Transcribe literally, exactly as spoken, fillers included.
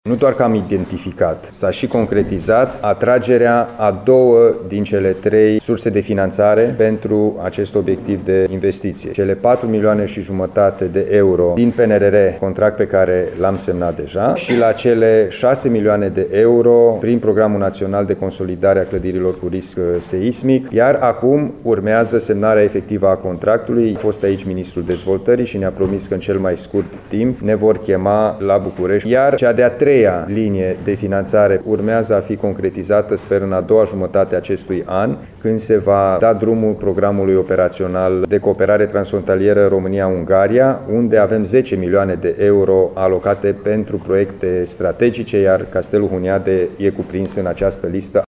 Nu doar că am identificat, s-a și concretizat atragerea a două din cele trei surse de finanțare pentru acest obiectiv de investiție. Cele patru milioane și jumătate de euro din P N R R, contract pe care l-am semnat deja, și la cele șase milioane de euro prin Programul Național de Consolidare a Clădirilor cu risc seismic, iar acum urmează semnarea efectivă a contractului. A fost aici Ministrul Dezvoltării și ne-a promis că în cel mai scurt timp ne vor chema la București, iar cea de-a treia linie de finanțare urmează a fi concretizată, sper, în a doua jumătate a acestui an, când se va da drumul programului operațional de cooperare transfrontalieră România-Ungaria, unde avem zece milioane de euro alocate pentru proiecte strategice, iar Castelul Huniade e cuprins în această listă.